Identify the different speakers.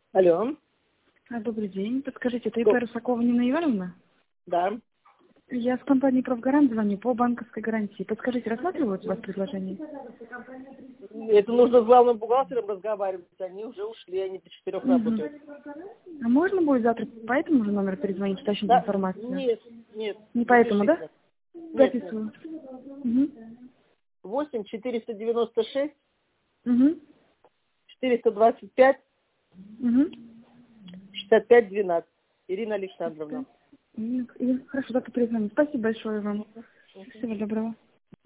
Speaker 1: Алло.
Speaker 2: Добрый день. Подскажите, это ИП Русакова Нина Ивановна?
Speaker 1: Да.
Speaker 2: Я с компании «Правгарант» звоню по банковской гарантии. Подскажите, рассматривают у вас предложение?
Speaker 1: Это нужно с главным бухгалтером разговаривать. Они уже ушли, они до 4 работают.
Speaker 2: А можно будет завтра по этому же номеру перезвонить, уточнить
Speaker 1: Да?
Speaker 2: информацию?
Speaker 1: Нет.
Speaker 2: Не по этому, да?
Speaker 1: Нет.
Speaker 2: Записываю.
Speaker 1: 8 496
Speaker 2: Угу.
Speaker 1: 425
Speaker 2: Угу.
Speaker 1: 65 12. Ирина Александровна.
Speaker 2: Хорошо, завтра перезвоню. Спасибо большое вам. Всего доброго.